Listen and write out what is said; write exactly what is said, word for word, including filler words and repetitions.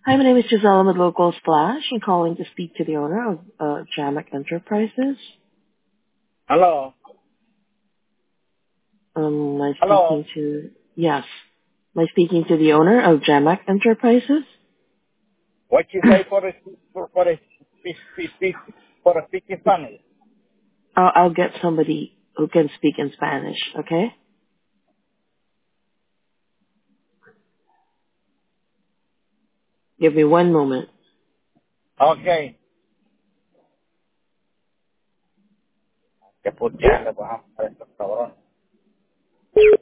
Hi, my name is Giselle with Local Splash. I'm calling to speak to the owner of uh, Jamac Enterprises. Hello. Um, am I Hello. speaking to? Yes. Am I speaking to the owner of Jamac Enterprises? What you say for the for, for the speak, speak, speak, for the speaking Spanish? I'll, I'll get somebody who can speak in Spanish. Okay. Give me one moment. Okay. Que putearle, pues, a estos cabrones.